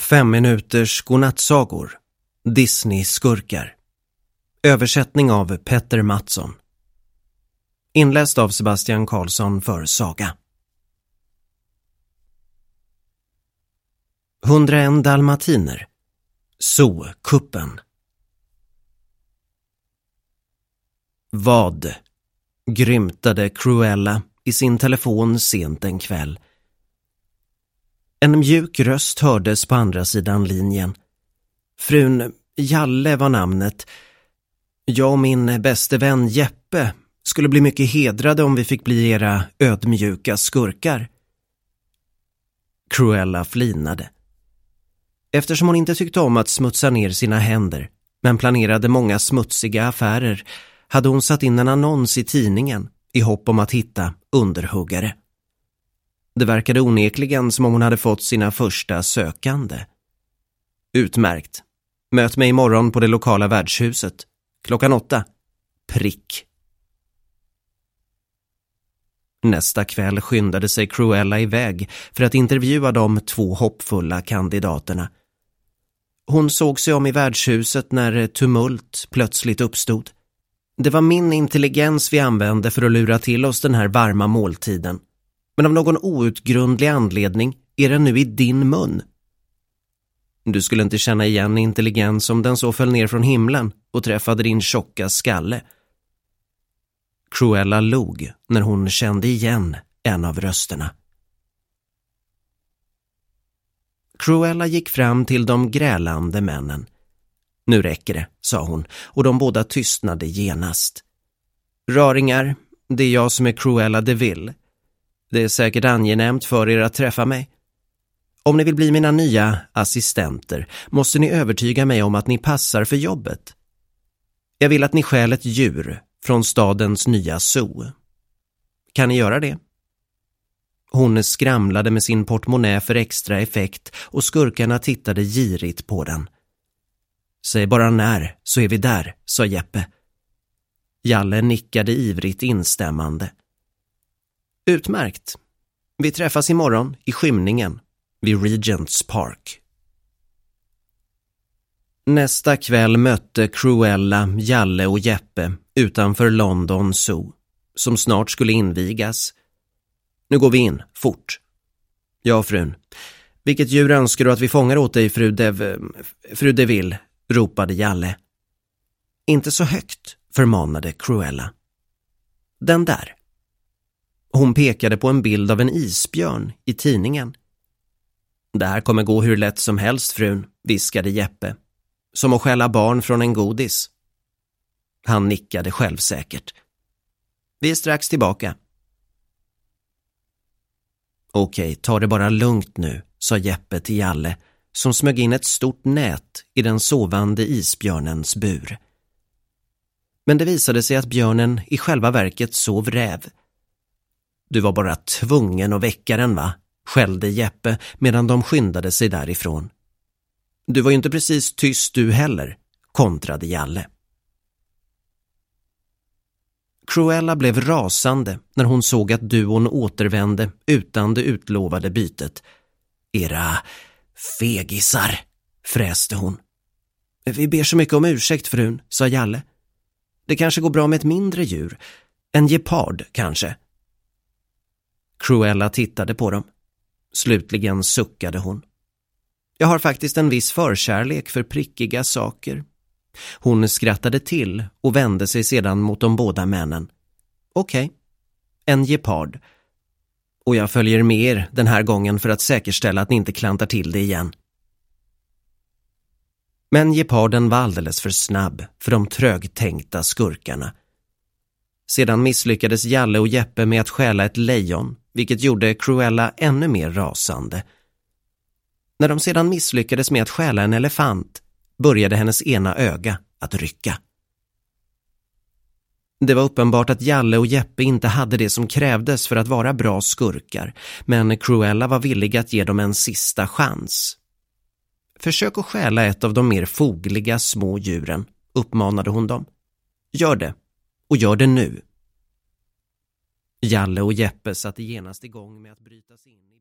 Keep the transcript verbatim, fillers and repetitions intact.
Fem minuters godnattsagor. Disney-skurkar. Översättning av Petter Mattsson. Inläst av Sebastian Karlsson för Saga. hundraen dalmatiner. Zoo-kuppen. Vad? Grymtade Cruella i sin telefon sent en kväll. En mjuk röst hördes på andra sidan linjen. Frun Jalle var namnet. Jag och min bäste vän Jeppe skulle bli mycket hedrade om vi fick bli era ödmjuka skurkar. Cruella flinade. Eftersom hon inte tyckte om att smutsa ner sina händer, men planerade många smutsiga affärer, hade hon satt in en annons i tidningen i hopp om att hitta underhuggare. Det verkade onekligen som om hon hade fått sina första sökande. Utmärkt. Möt mig imorgon på det lokala värdshuset. Klockan åtta. Prick. Nästa kväll skyndade sig Cruella iväg för att intervjua de två hoppfulla kandidaterna. Hon såg sig om i värdshuset när tumult plötsligt uppstod. Det var min intelligens vi använde för att lura till oss den här varma måltiden. Men av någon outgrundlig anledning är den nu i din mun. Du skulle inte känna igen intelligens om den så föll ner från himlen och träffade din tjocka skalle. Cruella log när hon kände igen en av rösterna. Cruella gick fram till de grälande männen. Nu räcker det, sa hon, och de båda tystnade genast. Röringar, det är jag som är Cruella de Vil. Det är säkert angenämt för er att träffa mig. Om ni vill bli mina nya assistenter måste ni övertyga mig om att ni passar för jobbet. Jag vill att ni stjäl ett djur från stadens nya zoo. Kan ni göra det? Hon skramlade med sin portmonnä för extra effekt och skurkarna tittade girigt på den. Säg bara när, så är vi där, sa Jeppe. Jalle nickade ivrigt instämmande. Utmärkt. Vi träffas imorgon i skymningen vid Regents Park. Nästa kväll mötte Cruella, Jalle och Jeppe utanför London Zoo, som snart skulle invigas. Nu går vi in, fort. Ja, frun. Vilket djur önskar du att vi fångar åt dig, fru Dev... fru de Vil, ropade Jalle. Inte så högt, förmanade Cruella. Den där. Hon pekade på en bild av en isbjörn i tidningen. Det här kommer gå hur lätt som helst, frun, viskade Jeppe. Som att stjäla barn från en godis. Han nickade självsäkert. Vi är strax tillbaka. Okej, ta det bara lugnt nu, sa Jeppe till Jalle, som smög in ett stort nät i den sovande isbjörnens bur. Men det visade sig att björnen i själva verket sov räv. Du var bara tvungen att väcka den, va? Skällde Jeppe medan de skyndade sig därifrån. Du var ju inte precis tyst du heller, kontrade Jalle. Cruella blev rasande när hon såg att duon återvände utan det utlovade bytet. Era fegisar, fräste hon. Vi ber så mycket om ursäkt, frun, sa Jalle. Det kanske går bra med ett mindre djur. En gepard, kanske. Cruella tittade på dem. Slutligen suckade hon. Jag har faktiskt en viss förkärlek för prickiga saker. Hon skrattade till och vände sig sedan mot de båda männen. Okej, okay. En gepard. Och jag följer med er den här gången för att säkerställa att ni inte klantar till det igen. Men geparden var alldeles för snabb för de trögtänkta skurkarna. Sedan misslyckades Jalle och Jeppe med att stjäla ett lejon, vilket gjorde Cruella ännu mer rasande. När de sedan misslyckades med att stjäla en elefant började hennes ena öga att rycka. Det var uppenbart att Jalle och Jeppe inte hade det som krävdes för att vara bra skurkar, men Cruella var villig att ge dem en sista chans. Försök att stjäla ett av de mer fogliga små djuren, uppmanade hon dem. Gör det, och gör det nu. Jalle och Jeppe satte genast igång med att bryta sig in.